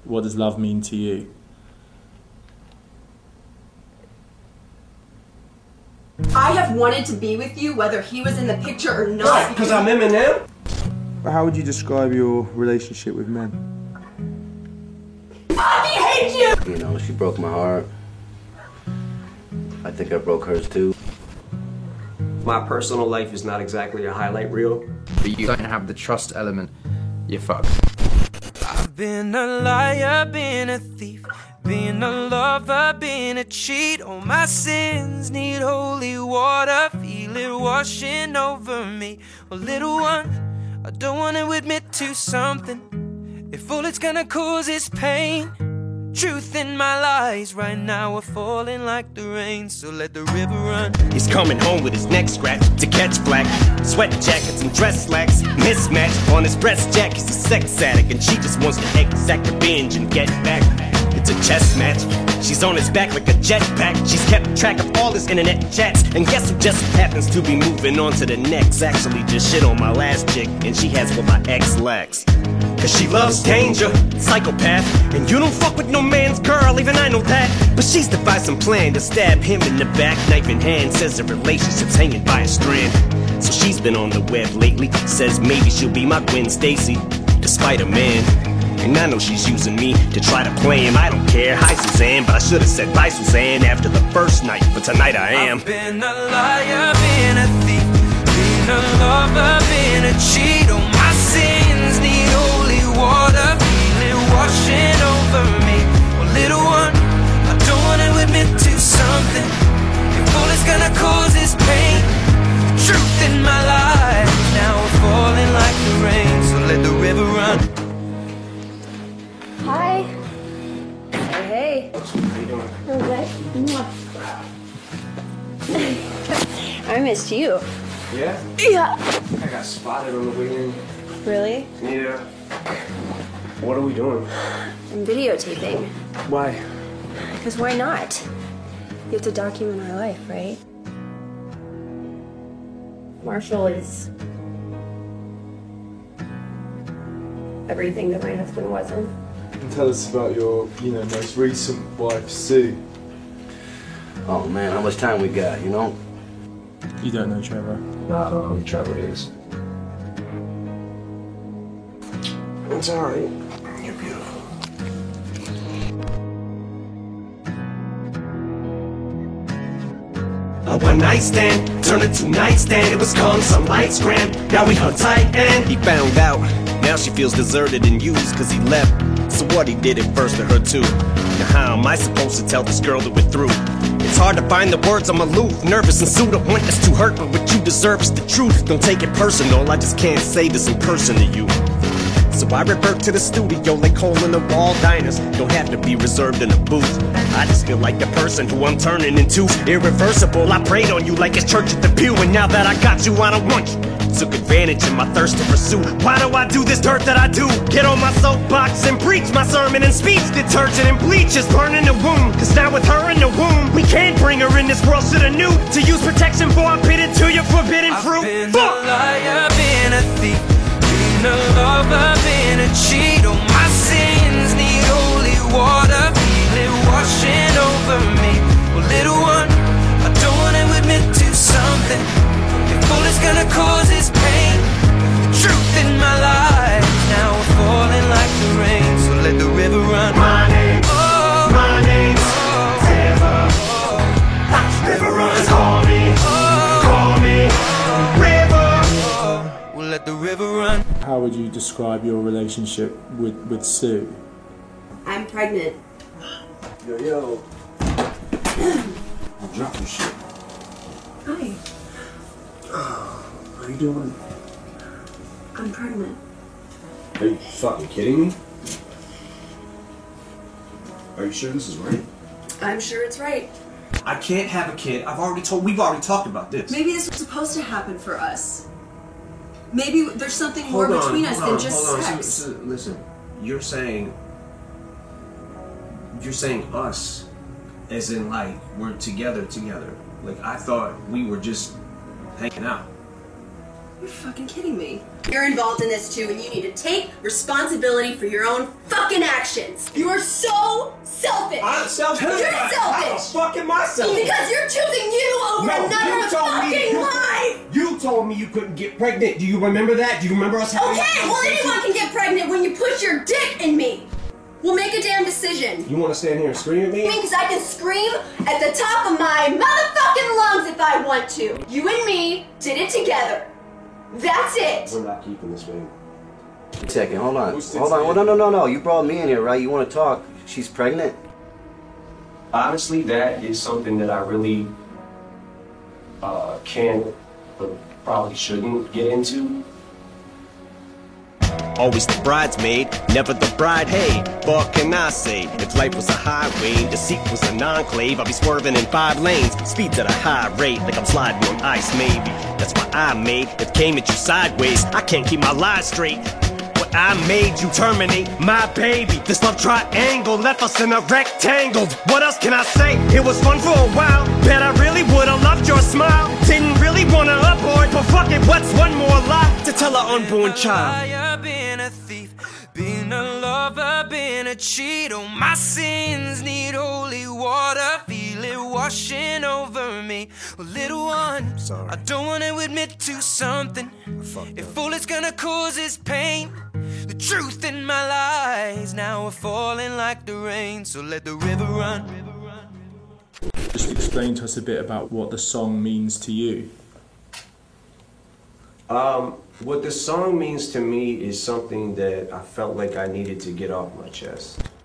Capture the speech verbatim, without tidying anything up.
What does love mean to you? I have wanted to be with you whether he was in the picture or not. Right, because I'm Eminem? How would you describe your relationship with men? I hate you! You know, she broke my heart. I think I broke hers too. My personal life is not exactly a highlight reel. But you don't have the trust element, you're fucked. I've been a liar, been a thief, been a lover, been a cheat. All my sins need holy water, feel it washing over me. Well, little one, I don't want to admit to something. If all it's gonna cause is pain, truth in my lies right now are falling like the rain, so let the river run. He's coming home with his neck scratched to catch black sweat jackets and dress slacks. Mismatch on his breast jack. He's a sex addict and she just wants to exact revenge and get back. It's a chess match. She's on his back like a jetpack. She's kept track of all his internet chats. And guess who just happens to be moving on to the next? Actually just shit on my last chick, and she has what my ex lacks. Cause she loves danger, psychopath. And you don't fuck with no man's girl, even I know that. But she's devised some plan to stab him in the back, knife in hand. Says the relationship's hanging by a strand. So she's been on the web lately. Says maybe she'll be my Gwen Stacy, despite a man. And I know she's using me to try to play him. I don't care, hi Suzanne, but I should have said bye Suzanne after the first night. But tonight I am. I've been a liar, been a thief, been a lover, been a cheat. All my sins need holy water, feel it washing over me. Well, little one, I don't want to admit to something. If all it's gonna cause is pain, truth in my life now we're falling like the rain, so let the river run. Hi. Say hey. How you doing? Okay. I missed you. Yeah? Yeah. I got spotted on the way in. Really? Yeah. What are we doing? I'm videotaping. Why? Because why not? You have to document our life, right? Marshall is everything that my husband wasn't. And tell us about your, you know, most recent wife, Sue. Oh man, how much time we got, you know? You don't know Trevor. No, I don't know who Trevor is. It's alright. You're beautiful. A one night stand turned into nightstand. It was calm, some lights grand. Now we hung tight and he found out. Now she feels deserted and used cause he left. So what, he did it first to her too. Now how am I supposed to tell this girl that we're through? It's hard to find the words, I'm aloof, nervous and sued. I want us to hurt, but what you deserve is the truth. Don't take it personal, I just can't say this in person to you. So I revert to the studio like hole in the wall diners. Don't have to be reserved in a booth. I just feel like the person who I'm turning into. Irreversible, I prayed on you like it's church at the pew. And now that I got you, I don't want you. Took advantage of my thirst to pursue. Why do I do this dirt that I do? Get on my soapbox and preach my sermon and speech. Detergent and bleach is burning the womb. Cause now with her in the womb, we can't bring her in this world, shoulda knew. To use protection for I'm pitted to your forbidden fruit. I've been Fuck! a liar, been a thief, been a lover, been a cheat. All my sins need holy water, feel it washing over me. Well, little one, I don't want to admit to something. If all it's gonna cause is pain, truth in my life now we're falling like the rain, so let the river run. My name, oh, my name's oh, Trevor. oh, River runs, call me, oh, call me, river. oh, we'll let the river run. How would you describe your relationship with, with Sue? I'm pregnant. Yo, yo. Drop your shit. Hi. How you doing? I'm pregnant. Are you fucking kidding me? Are you sure this is right? I'm sure it's right. I can't have a kid. I've already told, we've already talked about this. Maybe this was supposed to happen for us. Maybe there's something more Hold on, between us hold than on, just hold on. sex. So- so- listen, you're saying, you're saying us, as in like, we're together together. Like, I thought we were just hanging out. You're fucking kidding me. You're involved in this too, and you need to take responsibility for your own fucking actions. You are so selfish. I'm selfish. You're How selfish. the fuck am I selfish? Because you're choosing you over No, another you told me fucking you, life. You told me you couldn't get pregnant. Do you remember that? Do you remember us having Okay, that well conversation? anyone can get pregnant when you push your dick in me. We'll make a damn decision. You want to stand here and scream at me? Because I can scream at the top of my motherfucking lungs if I want to. You and me did it together. That's it. We're not keeping this, baby. Wait a second, hold on. Who's Hold on. Well, no, no, no, no. You brought me in here, right? You want to talk. She's pregnant? Honestly, that is something that I really uh, can't, but probably shouldn't get into. Always the bridesmaid, never the bride. Hey, what can I say? If life was a highway, deceit was an enclave, I'd be swerving in five lanes, speeds at a high rate, like I'm sliding on ice. Maybe that's why I made it came at you sideways. I can't keep my lies straight. What I made you terminate my baby. This love triangle left us in a rectangle. What else can I say? It was fun for a while. Bet I really would've loved your smile. Didn't really wanna abort, but fuck it, what's one more lie to tell our unborn child? Been a thief, been a lover, been a cheat. Oh, my sins need holy water. Feel it washing over me. Well, little one, Sorry. I don't want to admit to something. If all it's gonna cause is pain, the truth in my lies now are falling like the rain. So let the river run. Just explain to us a bit about what the song means to you. Um, what the song means to me is something that I felt like I needed to get off my chest.